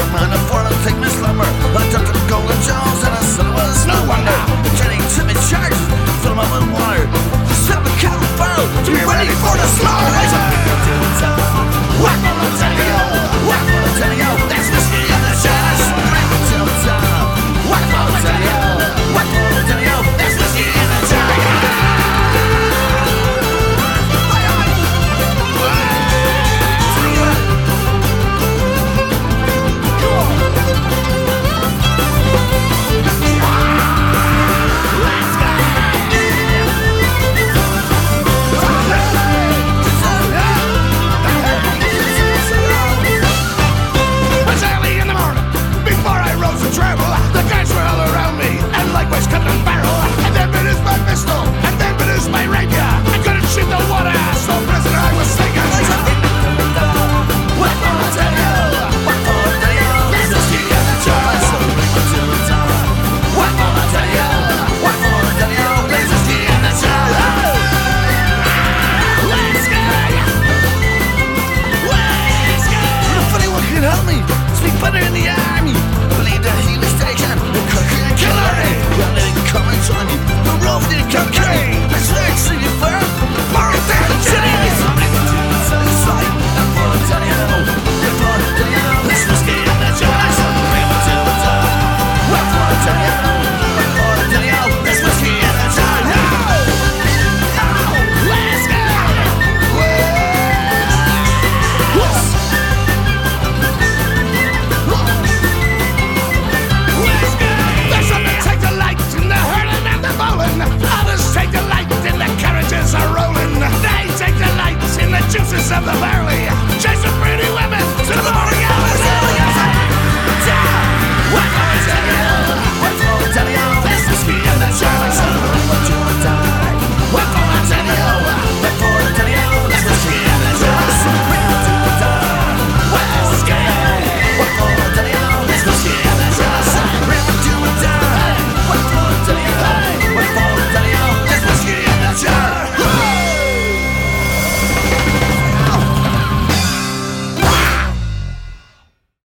man before I take my slumber. I took the golden jaws and I said it was no wonder. Jenny to me charges, fill them up with water. Set the cattle barrel to be ready for the slaughter. Raise up to the top. Whack on the telly-o, whack on the telly-o. That's whiskey in the chest. Bring it to the top. Whack on the telly-o, whack on the telly-o. That's whiskey in the chest. Better in the